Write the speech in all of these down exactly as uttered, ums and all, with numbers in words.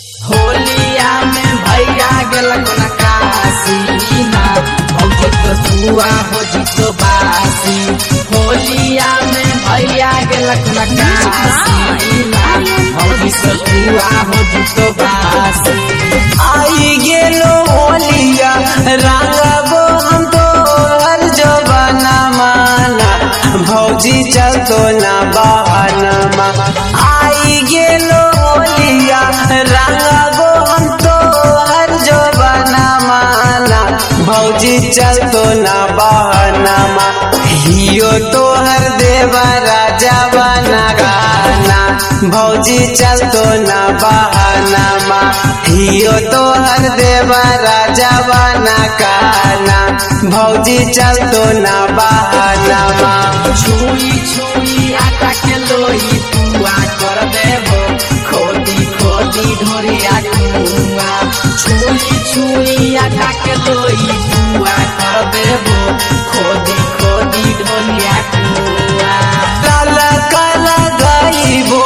होलिया में भैया गेलक न काशीना भौजी तो जुआ हो जितो बासी। होलिया में भैया गेलक न काशीना भौजी तो जुआ हो जितो बासी। आई गेलो होलिया रंगबो हम तो हर जवाना माना भौजी चल तो ना बहाना। आई गेलो होलिया रंगबो हम तो हर जवाना माना भौजी चल तो ना बहाना। हियो तो हर देवा राजा बना गाना भौजी चल तो ना बहाना। हियो तो हर देवा राजा बना गाना भौजी चल तो ना बहाना। छुई छुई आटा के लोई पुआ कर देबो खोदी खोदी ढोरिया कुआ। छुई छुई आटा के लोई पुआ कर देबो खोदी खोदी ढोरिया कुआ। काला काला गाइबो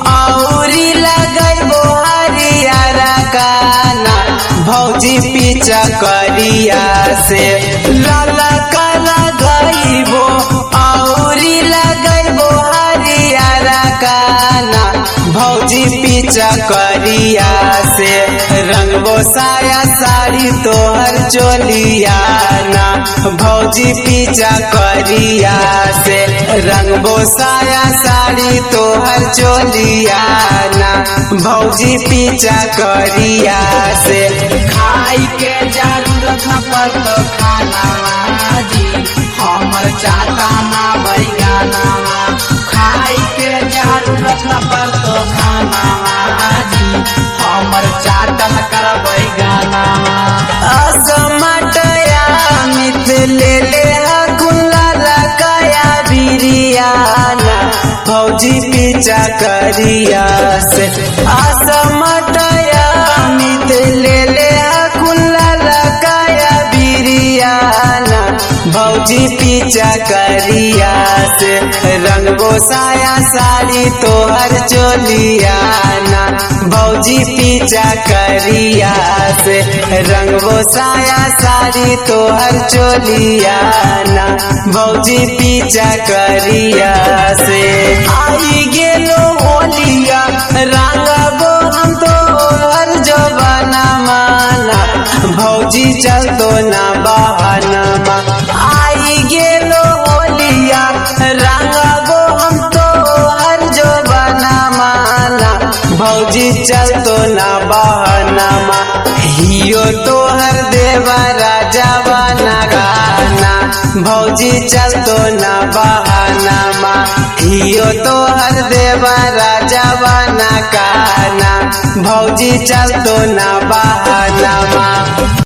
औरी लगाइबो हरियारा गाना भौजी पीछा करिया से। लाला काला गाइबो औरी लगाइबो हरियारा गाना भौजी पीछा करिया से। रंगबो साया साड़ी तोहर चोलिया ना भौजी पीछा करिया से। रंगबो साया साड़ी तोहर चोलिया ना भौजी पीछा करिया से। खाई के जरूरत न पड़तो खाना जी हमर चाटा ना बैगाना। खाई के जरूरत न पड़तो खाना जी हमर चाटन कर बैगाना। असमटया मित ले ले गुल्ला लगाया बिरियाना भौजी पीछा करिया से। असमटया मित ले ले गुल्ला लगाया बिरियाना भौजी पीछा करिया से। रंगबो साया साड़ी तोहर चोलिया ना भौजी पीछा करिया से। रंगबो साया साड़ी तोहर चोलिया ना भौजी पीछा करिया से। आई गेलो होलिया रंगबो हम तो हर जवाना माना भौजी चल तो ना बहाना। आई गेलो होलिया रंगबो हम तो हर जवाना माना भौजी चल तो ना बहाना। हियो तो हर देवा राजा बना गाना भौजी चल तो ना बहाना। हियो तो हर देवा राजा बना गाना भौजी चल तो ना बहाना।